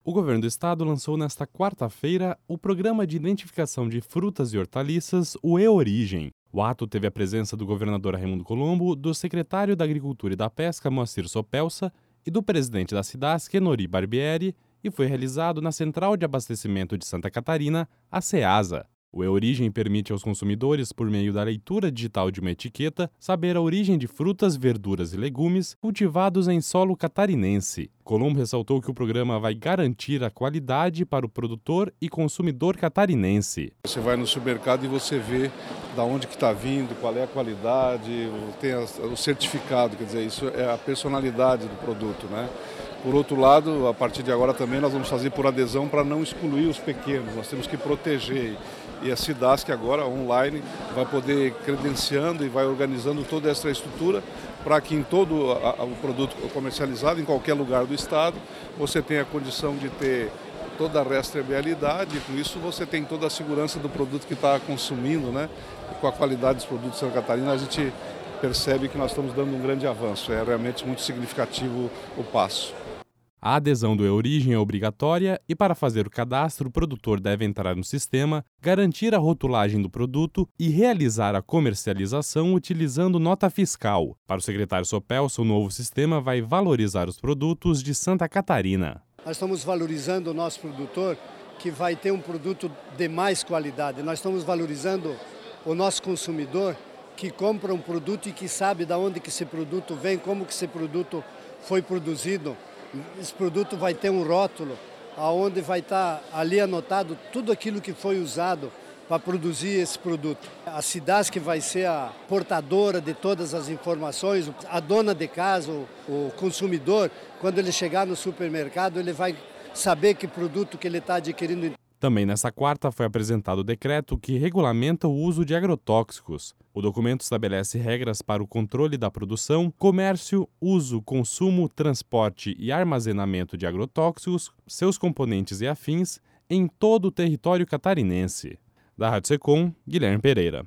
O governo do estado lançou nesta quarta-feira o Programa de Identificação de Frutas e Hortaliças, o E-Origem. O ato teve a presença do governador Raimundo Colombo, do secretário da Agricultura e da Pesca, Moacir Sopelsa, e do presidente da SIDASC, Enori Barbieri, e foi realizado na Central de Abastecimento de Santa Catarina, a CEASA. O E-Origem permite aos consumidores, por meio da leitura digital de uma etiqueta, saber a origem de frutas, verduras e legumes cultivados em solo catarinense. Colombo ressaltou que o programa vai garantir a qualidade para o produtor e consumidor catarinense. Você vai no supermercado e você vê da onde que está vindo, qual é a qualidade, tem o certificado, quer dizer, isso é a personalidade do produto, né? Por outro lado, a partir de agora também nós vamos fazer por adesão para não excluir os pequenos, nós temos que proteger. E a SIDASC agora, online, vai poder credenciando e vai organizando toda essa estrutura para que em todo o produto comercializado, em qualquer lugar do estado, você tenha a condição de ter toda a rastreabilidade, e com isso você tem toda a segurança do produto que está consumindo, né? E com a qualidade dos produtos de Santa Catarina, a gente percebe que nós estamos dando um grande avanço. É realmente muito significativo o passo. A adesão do E-Origem é obrigatória e, para fazer o cadastro, o produtor deve entrar no sistema, garantir a rotulagem do produto e realizar a comercialização utilizando nota fiscal. Para o secretário Sopelsa, o novo sistema vai valorizar os produtos de Santa Catarina. Nós estamos valorizando o nosso produtor, que vai ter um produto de mais qualidade. Nós estamos valorizando o nosso consumidor, que compra um produto e que sabe de onde que esse produto vem, como que esse produto foi produzido. Esse produto vai ter um rótulo, onde vai estar ali anotado tudo aquilo que foi usado para produzir esse produto. A SIDASC vai ser a portadora de todas as informações, a dona de casa, o consumidor, quando ele chegar no supermercado, ele vai saber que produto que ele está adquirindo. Também nesta quarta foi apresentado o decreto que regulamenta o uso de agrotóxicos. O documento estabelece regras para o controle da produção, comércio, uso, consumo, transporte e armazenamento de agrotóxicos, seus componentes e afins, em todo o território catarinense. Da Rádio Secom, Guilherme Pereira.